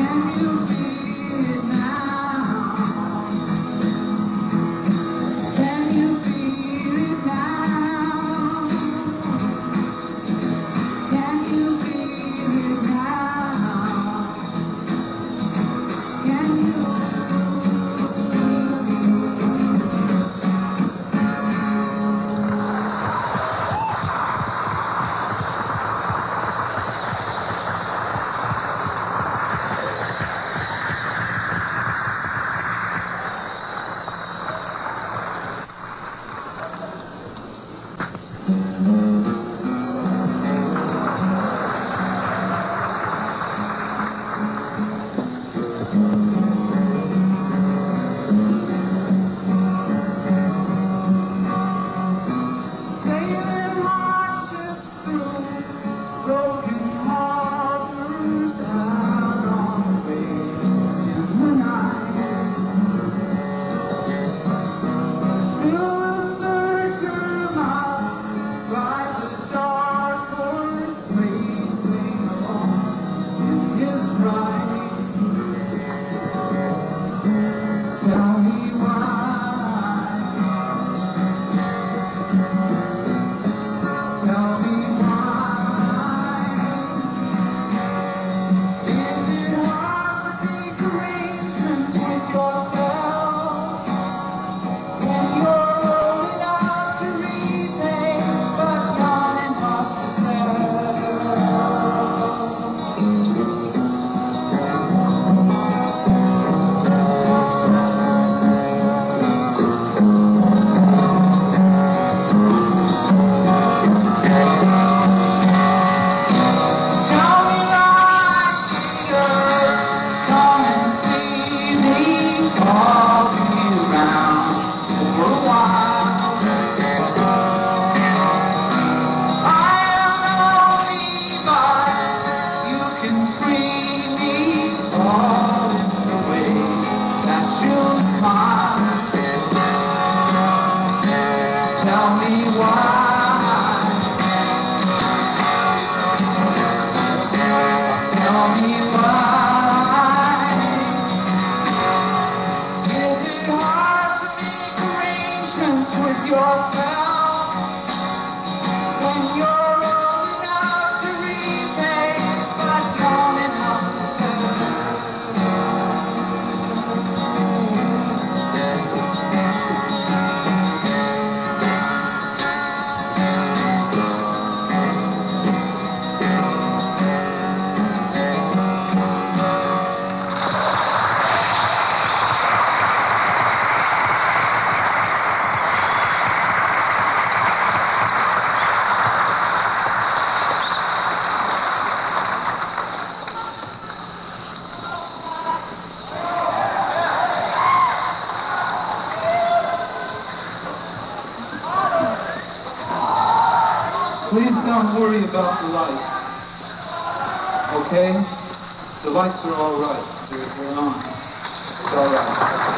Please don't worry about the lights, okay? The lights are all right. They're on. It's all right.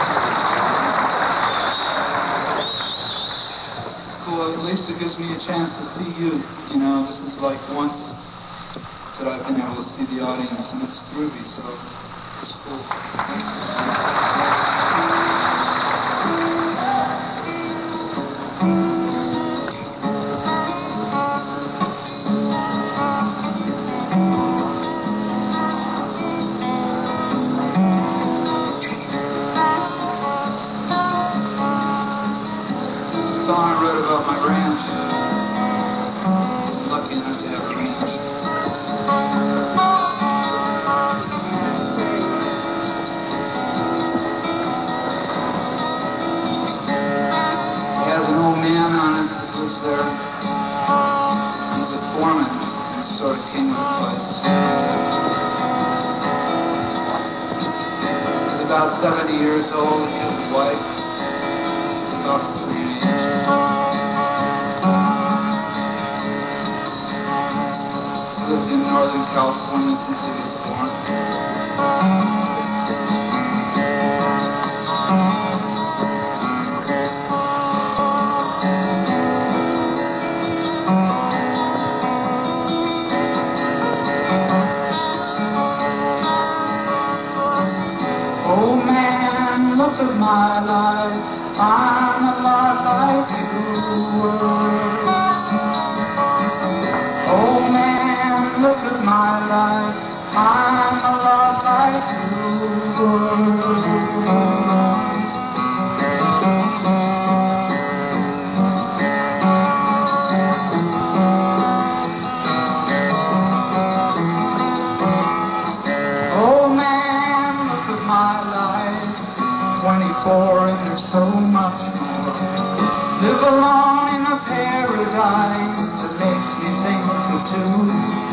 It's cool. At least it gives me a chance to see you. You know, this is like once that I've been able to see the audience, and it's groovy, so it's cool. I wrote about my ranch. I'm lucky enough to have a ranch. It has an old man on it that lives there. He's a foreman and sort of king of the place. He's about 70 years old. He has a wife. He's about the same age. Lived in Northern California since he was born. Oh man, look at my life, I'm a lot like you were. Oh man, look at my life, I'm a lot like you were. Oh man, look at my life, 24 and there's so much more. Live alone in a paradise that makes me think of two.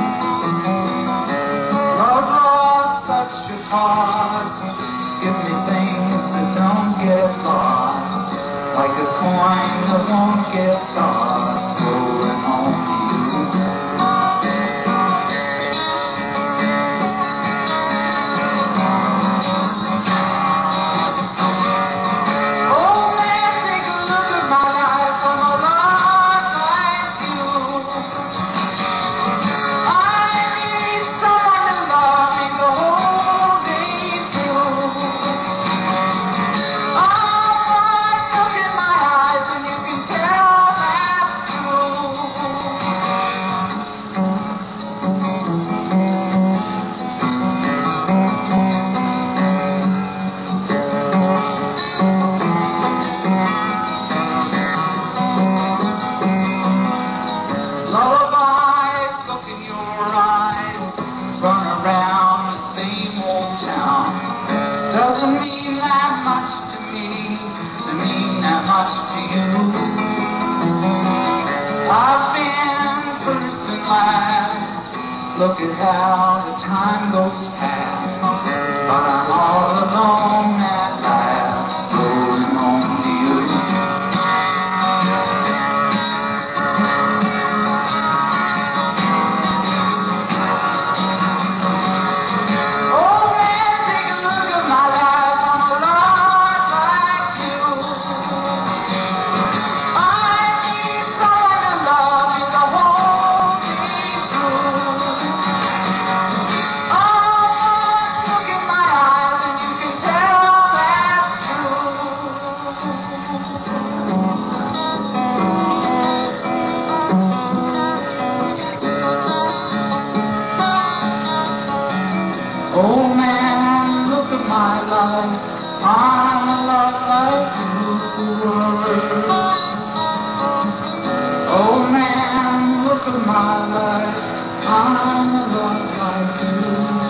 Love lost such a cost, give me things that don't get lost, like a coin that won't get tossed, rolling home to you. Lullabies, look in your eyes, run around the same old town. Doesn't mean that much to me, to mean that much to you. I've been first and last, look at how the time goes past, but I'm all alone at last, going home to you. Oh man, look at my life, I'm a lot like you were. Oh man, look at my life, I'm a lot like you.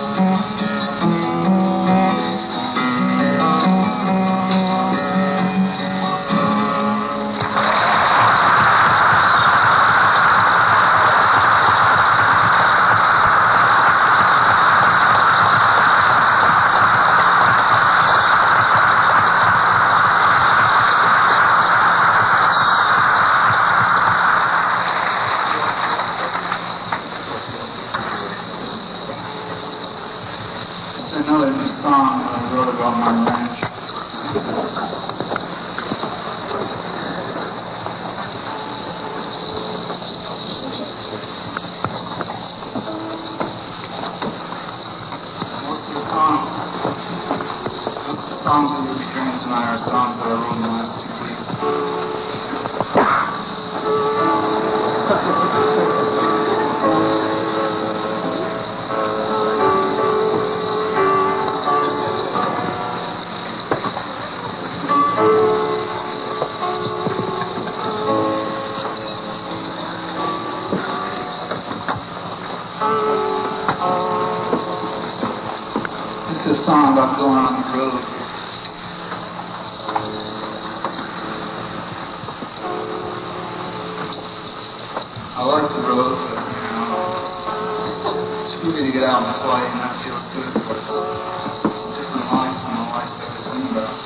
Another new song that I wrote about my ranch. Most of the songs that we'll be hearing tonight are songs that I wrote in the last 2 weeks. This is a song about going on the road. I like the road, but it's really to get out and play, and that feels good, but it's a different life than the life that I sing about.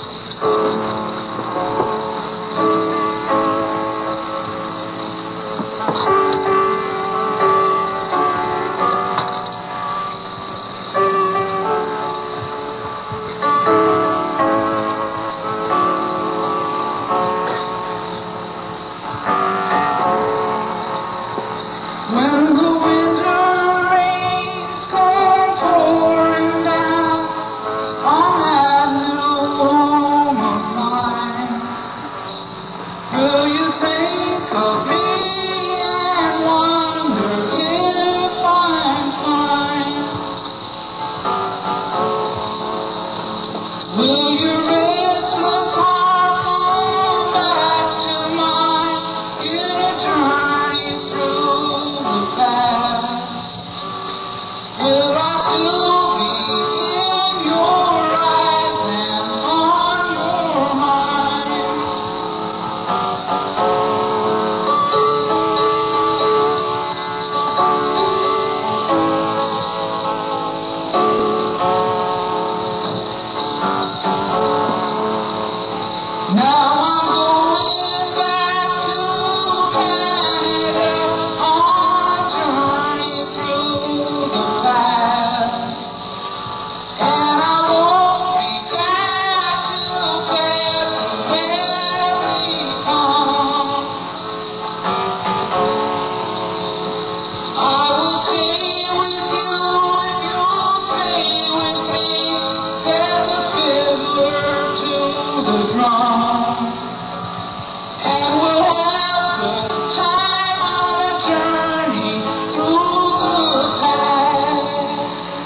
When the winter rains come Will your restless heart come back to mine in a journey through the past? Will I still be in your eyes and on your mind? Now I'm going back to Canada on a journey through the past, and I won't be back to February come. I will stay with you if you'll stay with me. Set the fiddler to the drum. And we'll have the time on a journey through the past.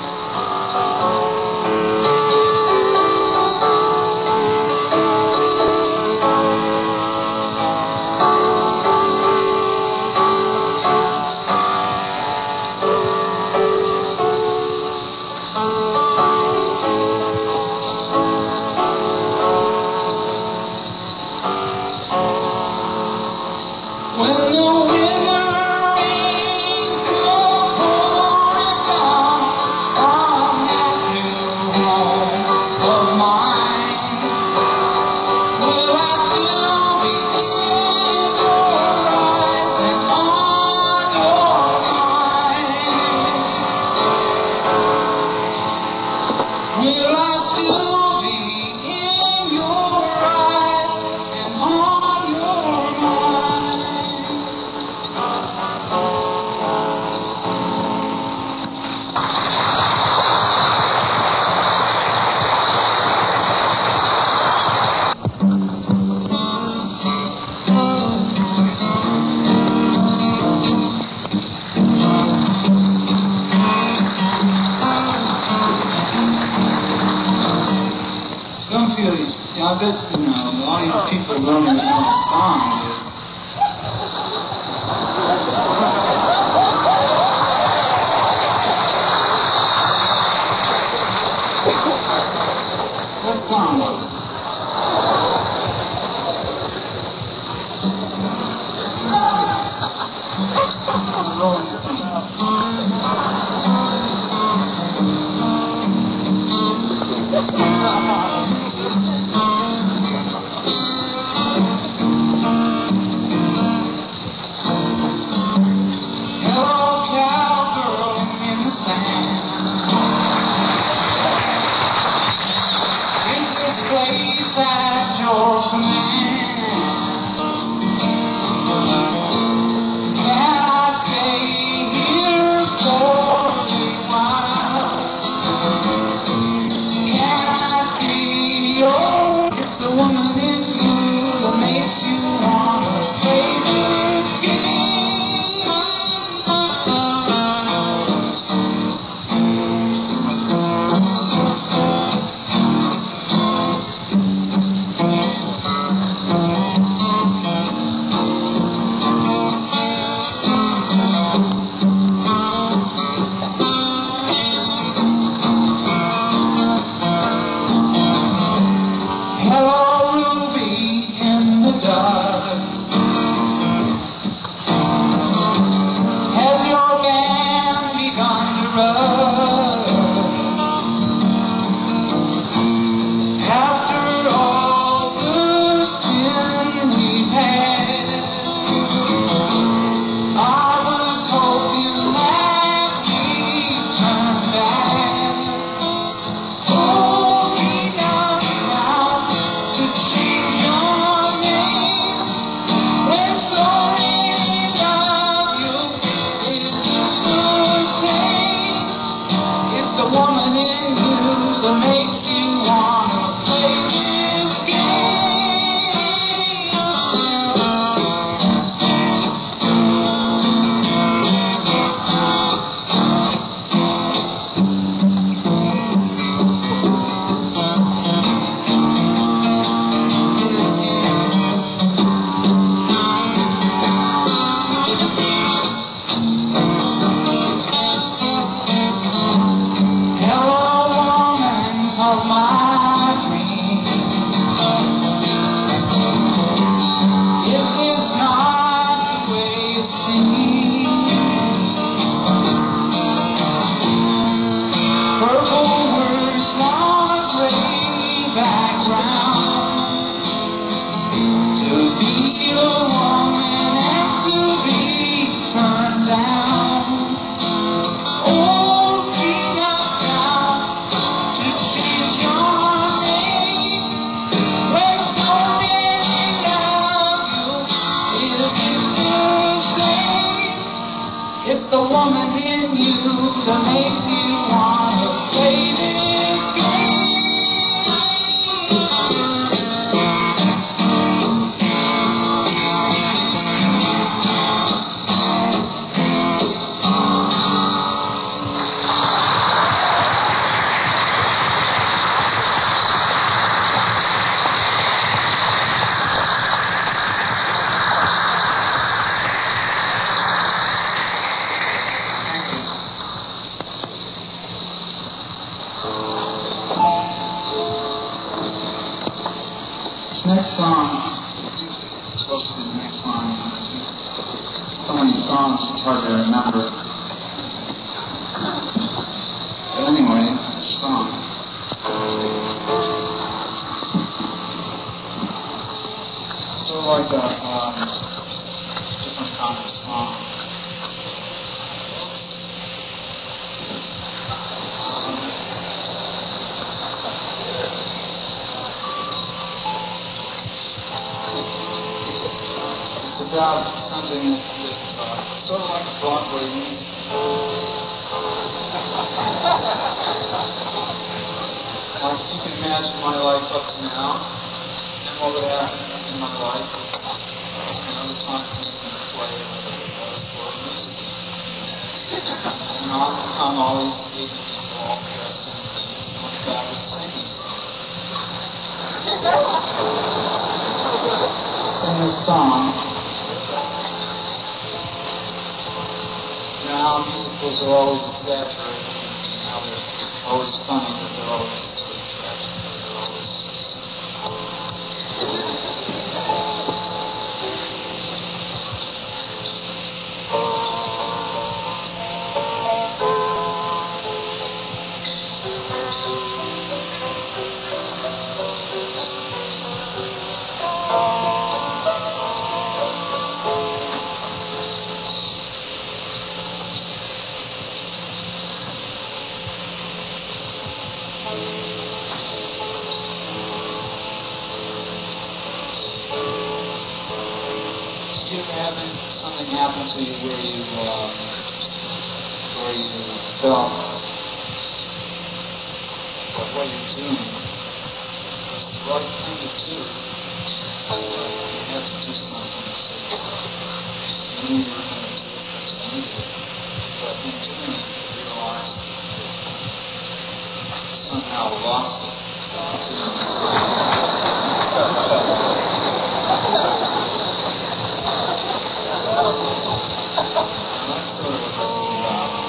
When the winter rains go pouring down on that new home of mine, will I still be in your eyes and on your mind? Will I still be in your eyes and on your mind? Don't feel, I bet, a lot of these people don't even know what song it is. What song was it? It's the Rolling Hello, cowgirl in the sand. Is this place at your command? Can I stay here for a while? Can I see your... It's the woman in you that makes you wanna play this game. Hello, Ruby in the dust. Has your band begun to rust? After all the sin we've had, I was hoping that we'd turn back. Hold me now, to change your name. When so many love you is the same. It's the woman in you that makes you wanna play this game. my dream. It is not the way it seems. Purple words on a gray background. To be a woman and to be turned down. Oh, be not down to change your name. When so many love you, is it the same? It's the woman in you that makes you wanna play this game. This next song, I think this is supposed to be the next line. So many songs, it's hard to remember. But anyway, this song. It's sort of like a different kind of song. It's about something that sort of like a Broadway musical. Like you can imagine my life up to now, and what would happen in my life, and other times you can play for a musical. And I'm always seeing people all dressed in things and going back and singing stuff. Sing this song. Now musicals are always exaggerated, and now they're always funny, but they're always sort of tragic, they're always Did you ever have something happen to you where you felt that what you're doing is the right thing to do? You had to do something to say, you knew you were going to do it because you needed it, but in doing it, you realized that you somehow lost it. That's sort of what this is about.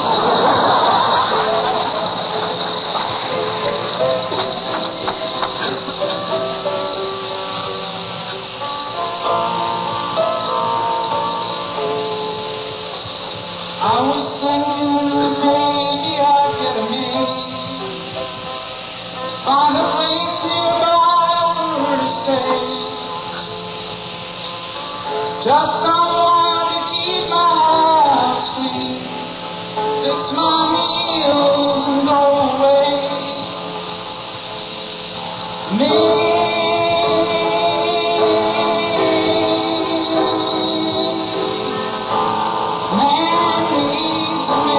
I was thinking that maybe I'd get a maid, find a place nearby for her to stay. Just someone to keep my house clean, fix my meals and go away. Man needs a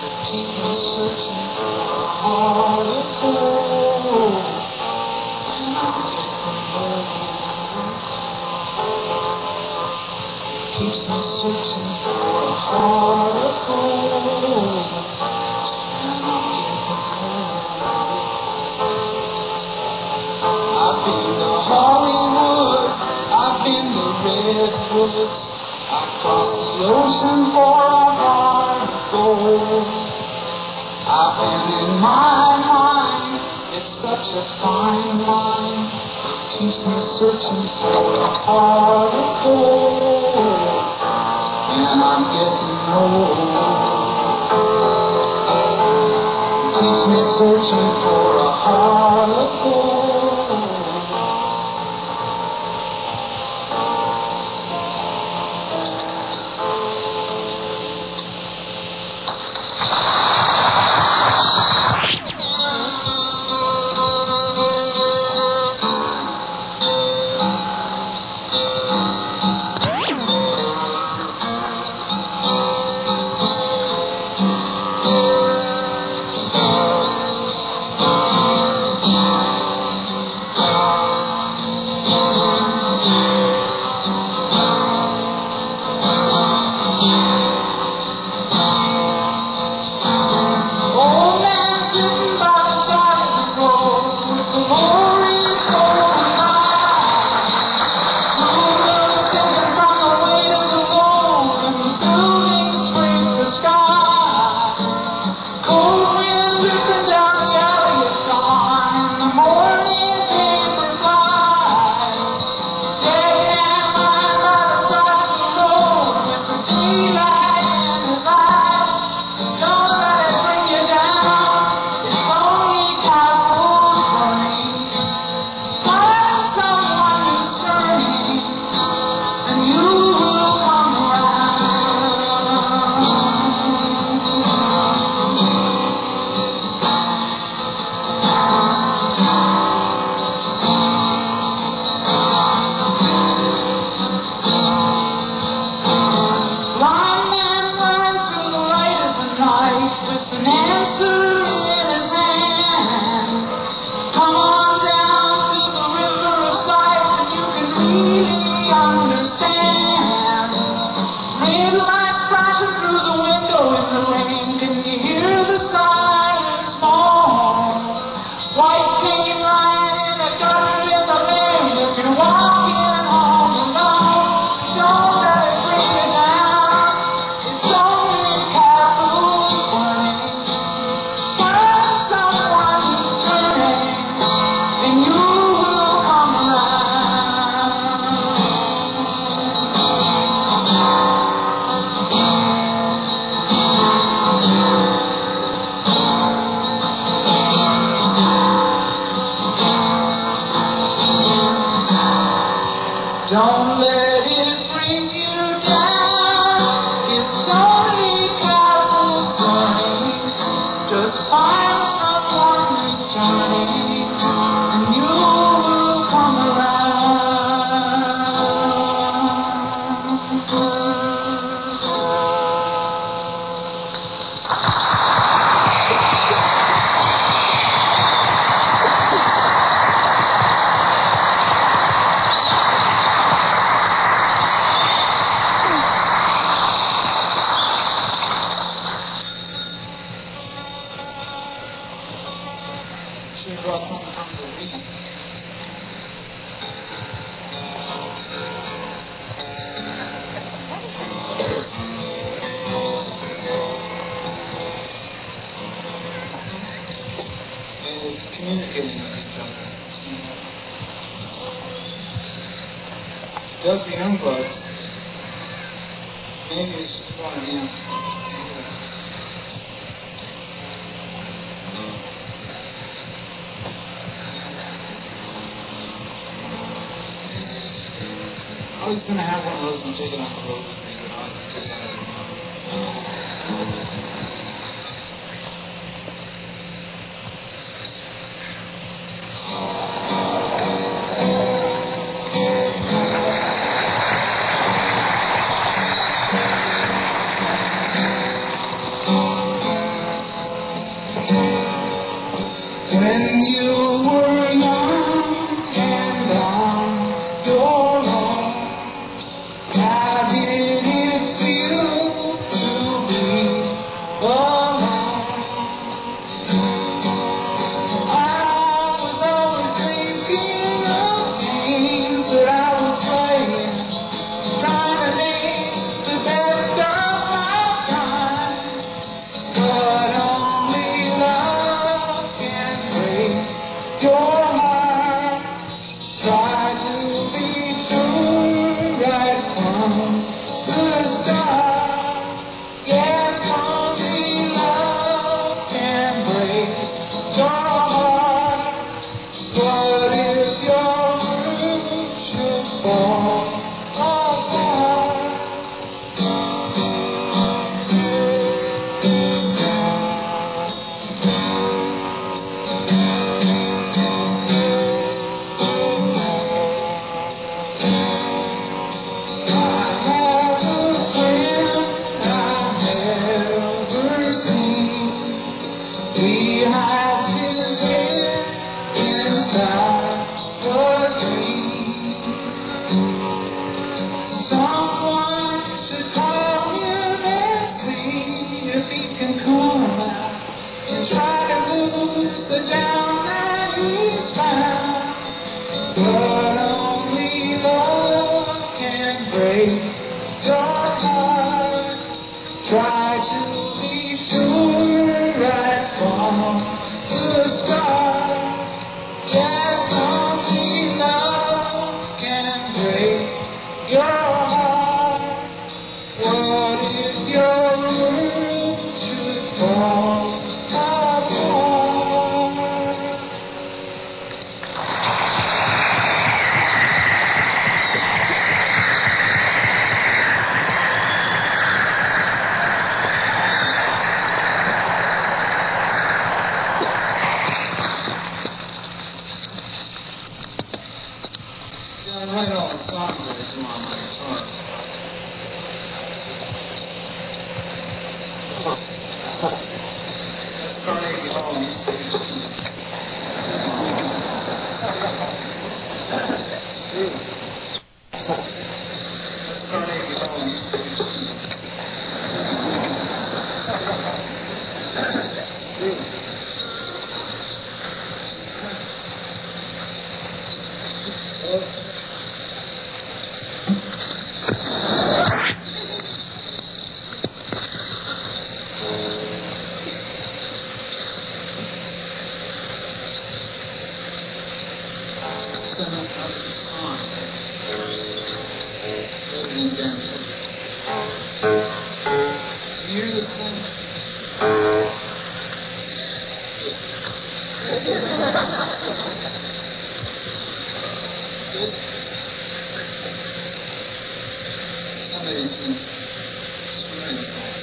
Keep me searching for a heart of gold. And I'm getting nowhere. Keeps me searching for a heart of gold. And I'm getting nowhere. I've been to Hollywood, I've been to Redwoods, I crossed the ocean for a heart of gold. I've been in my mind, it's such a fine line, it keeps me searching for a heart of gold, and I'm getting old. It keeps me searching for a heart of gold. Don't let it bring you down. It's only castles burning. Just find someone who's turning, and you will come She brought something from the weed. And it's communicating with each other. Doug the Youngbuds, maybe it's just one of him. I was going to have one of those and take it on the road with me, but I just had can come out and try to loose the down that he's found. But only love can break your heart. Try to be sure right from the start. Yes, only love can break your heart. What if your world should fall apart? I write all the songs that I do on my guitars. That's Carnegie Hall on stage. It's true. That's Carnegie Hall on stage. It's true. You hear this thing? Good? Somebody's been swearing.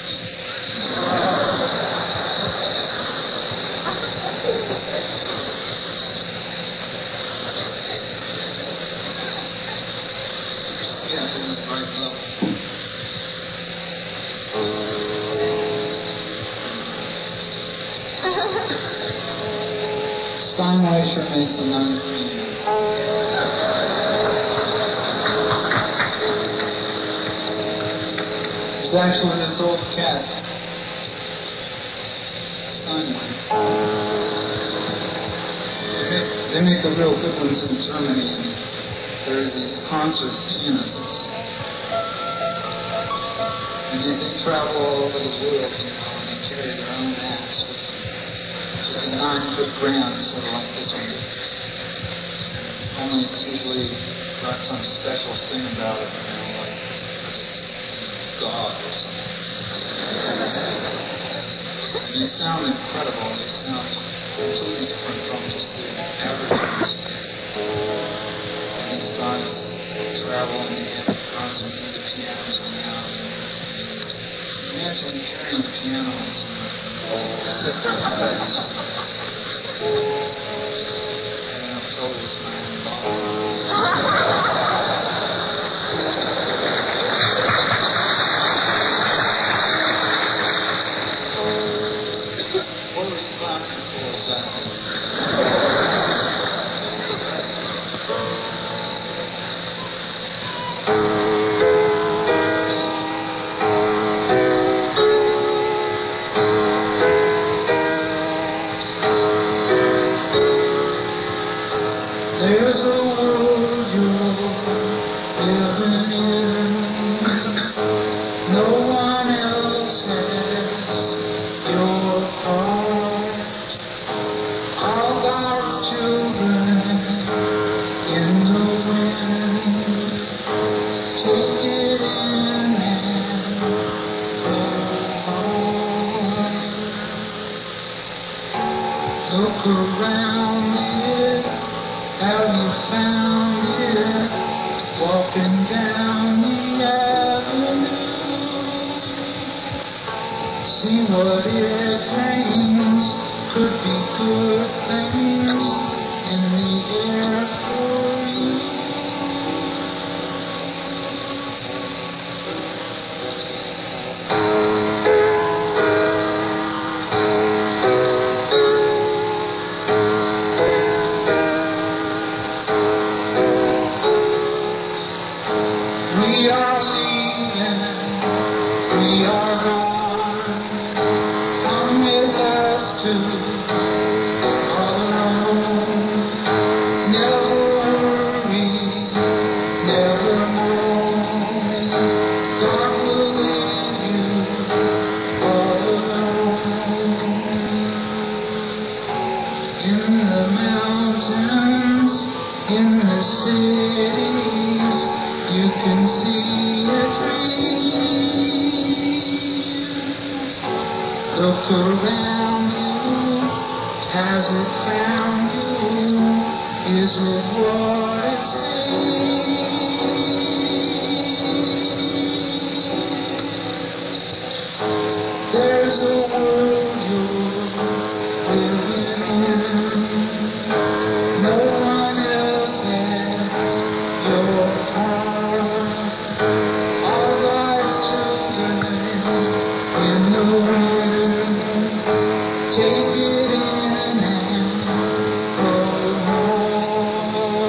See, I've been at the right level. Steinway sure makes a nice thing. There's actually this old cat, Steinway. They make the real good ones in Germany, and there's these concert pianists. And they travel all over the world, and they carry their own amps. It's a 9-foot grand, sort of like this one. Only it's usually got some special thing about it, like it's God or something. And they sound incredible. They sound completely different from just the average music. And these guys travel and they have concerts with the pianos around. Imagine carrying pianos. What were you clapping for exactly? There's a world you're living in. No one else has your heart. All God's children in the wind. Take it in and hold on. Look around it. Have you found it? Walking down the avenue. See what it brings. Could be good things in the air for you. We are leaving, we are gone. Look around you, has it found you? Is it what it seems? There's a world you're living in. No one else has your power. All God's children in the world. Take it in and go home.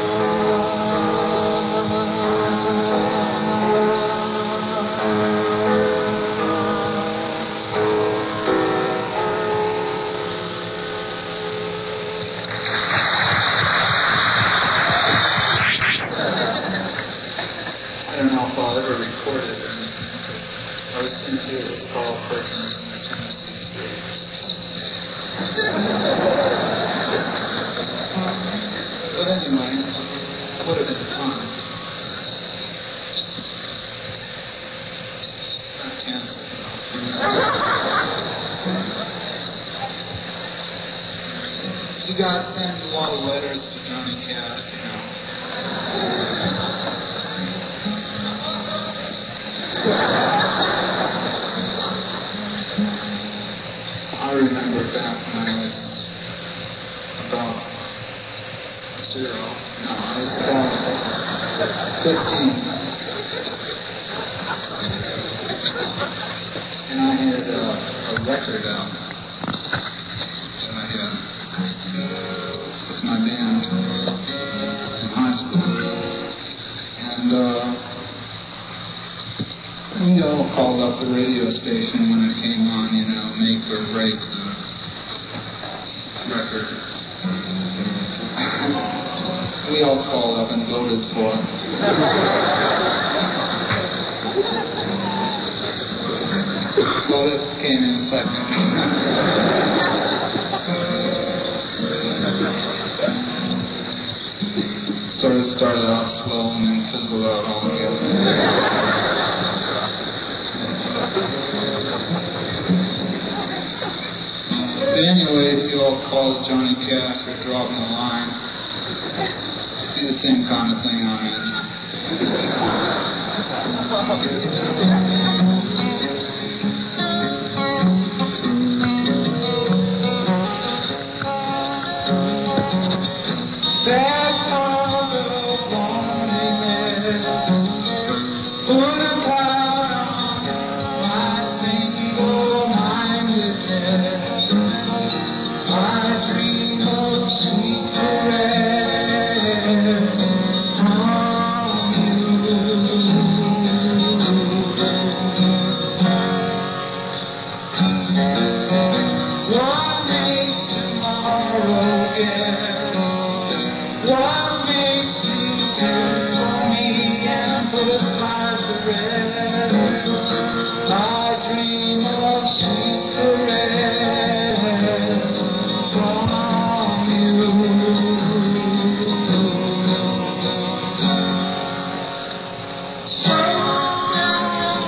I don't know if I'll ever record it or anything, but I was going to do it with Carl Perkins and the Tennessee Three. But anyway, would have been fun. I can't say no. You guys send a lot of letters to Johnny Cash, you know. I remember back when I was about 0. No, I was about 15. And I had a record out that I with my band in high school. And we all called up the radio station when it came on, you know, make or break the record. We all called up and voted for it. Well, it came in second. Sort of started out slow and then fizzled out altogether. But anyway, if you all called Johnny Cash or drop him a line, it'd be the same kind of thing on it. That part of loneliness put a cloud on my single-mindedness. I dream of sweet caress from you. What makes tomorrow guess? What makes me turn on me and put aside the rest? I dream of sweet caress from you. So I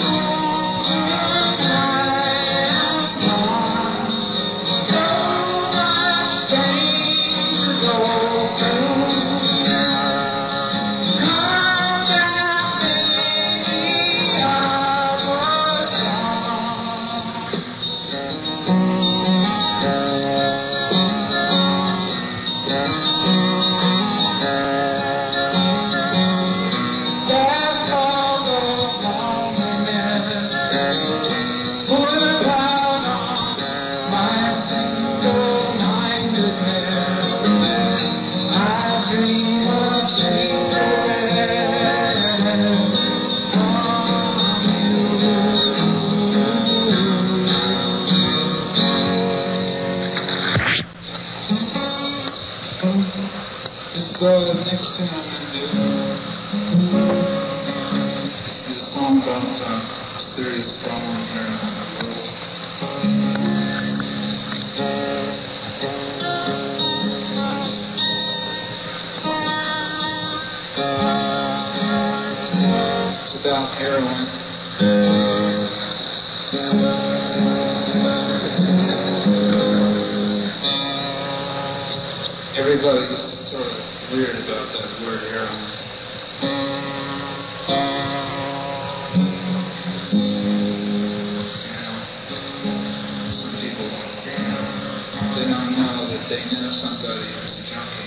am gone. So much pain to go through. Come back, baby, I was gone. That call of loneliness put a cloud on my single-mindedness. I dream of sweet caress from you. This next tune I'm going to do is a song about a serious problem here in the world. It's about heroin. everybody gets sort of weird about that word heroin. Some people, they don't know that they know somebody who's a junkie.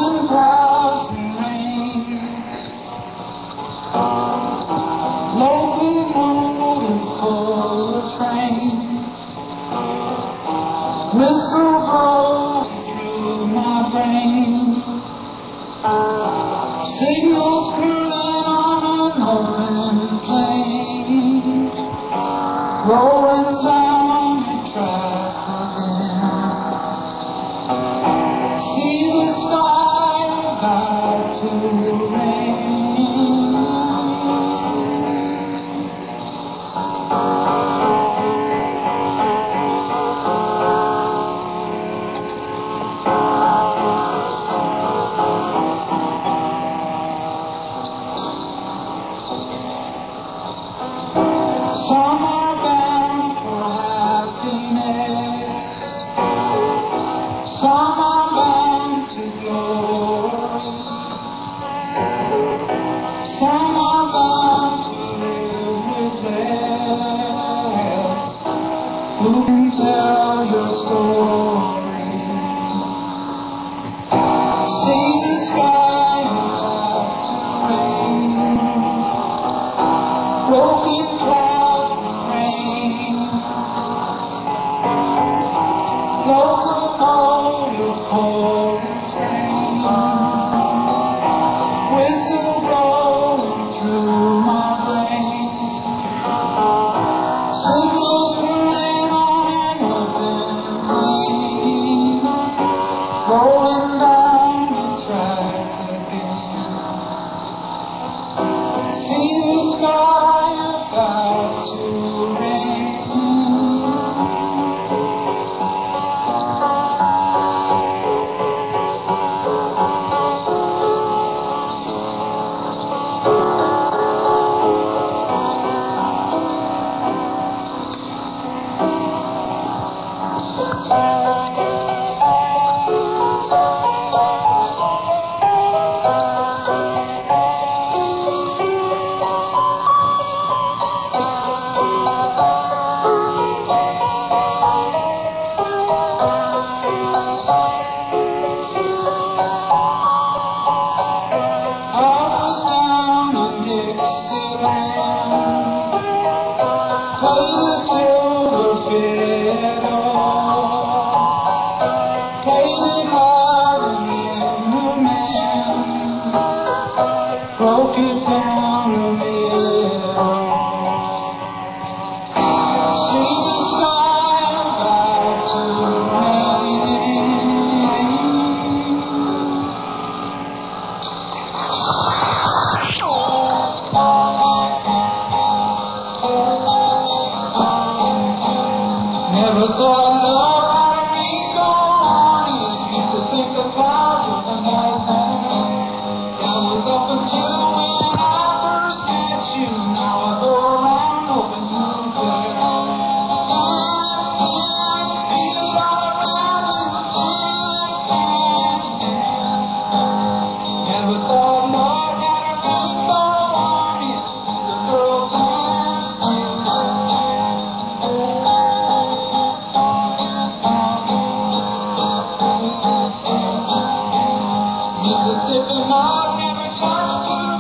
Broken clouds and rain, locomotive pull a train, whistle blows through my brain, signals cruising on an open plain, rolling down the track again. See the sky about to rain. Some are bound for happiness, some are bound to glory, some are bound to live with less. Who can tell your story? See the sky about to rain, broken clouds and rain, locomotive pull a train, whistle blowing through my brain, signals burning on an open plain, rolling down the track again. See the sky about to rain. Broke it down a little. See the sky about to rain. Never thought love had a rainbow on it. Used to think the clouds was a nice thing. That was up until when I first met you. Now I go around hoping you'll care. I feel all around you. Never thought love had a rainbow on it. See the girl Mississippi love never touched you.